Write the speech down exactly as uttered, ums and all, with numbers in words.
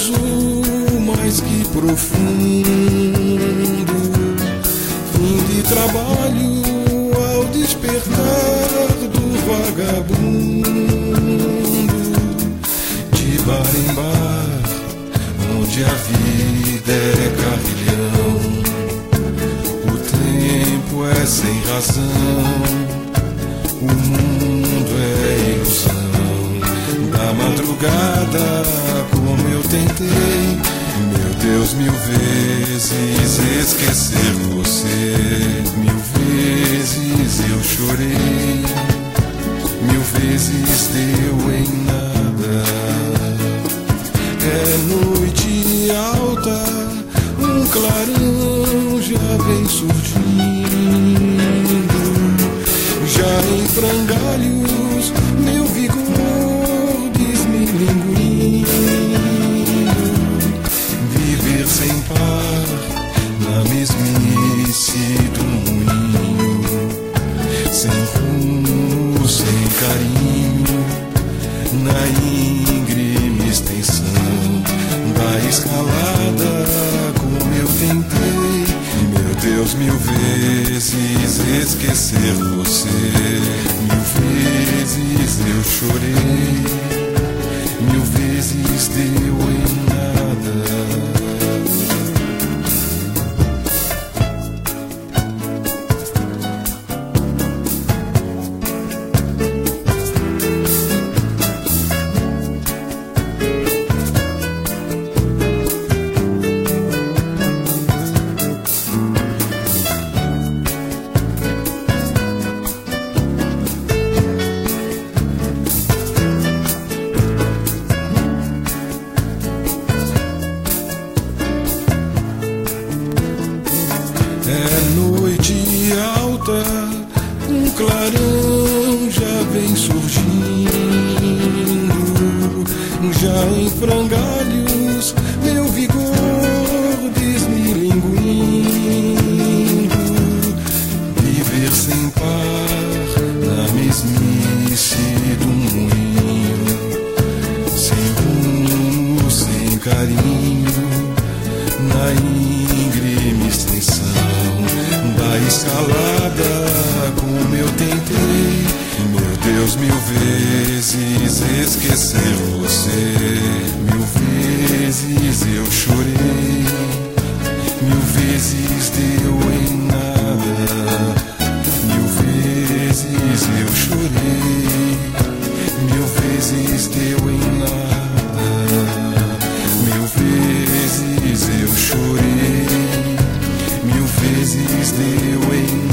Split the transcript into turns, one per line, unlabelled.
azul mais que profundo, fim de trabalho ao despertar do vagabundo, de bar em bar, onde a vida é carrilhão, o tempo é sem razão, o mundo é ilusão. Da madrugada, como eu tentei, meu Deus, mil vezes esquecer você. Mil vezes eu chorei, mil vezes deu em nada. É noite alta, um clarão já vem surgindo, já em frangalhos meu vigor desmilinguindo, viver sem par na mesmice do moinho, sem rumo, sem carinho, na íngreme extensão da escalada, como eu tentei, meu Deus, mil vezes esquecer você. Mil vezes eu chorei, mil vezes deu em nada. É noite alta, um clarão já vem surgindo, já em frangalhos meu vigor desmilinguindo, viver sem par na mesmice do moinho, sem rumo, sem carinho, na íngreme extensão da escalada, como eu tentei, meu Deus, mil vezes esquecer você. Mil vezes eu chorei, mil vezes deu em nada. Mil vezes eu chorei, mil vezes deu em nada. Mil vezes eu chorei, mil vezes deu em